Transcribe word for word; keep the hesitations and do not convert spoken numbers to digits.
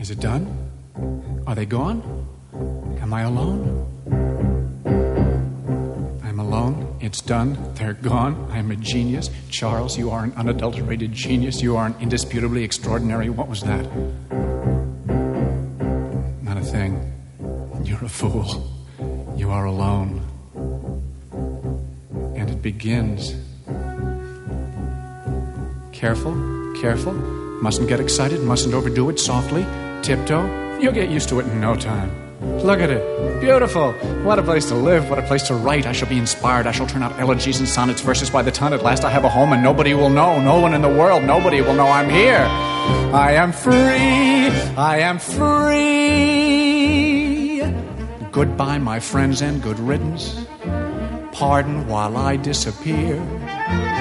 Is it done? Are they gone? Am I alone? I'm alone. It's done. They're gone. I'm a genius. Charles, you are an unadulterated genius. You are an indisputably extraordinary... What was that? Not a thing. You're a fool. You are alone. And it begins. Careful, careful. Mustn't get excited, mustn't overdo it. Softly, tiptoe. You'll get used to it in no time. Look at it. Beautiful. What a place to live. What a place to write. I shall be inspired. I shall turn out elegies and sonnets, verses by the ton. At last I have a home and nobody will know. No one in the world. Nobody will know I'm here. I am free. I am free. Goodbye, my friends, and good riddance. Pardon while I disappear.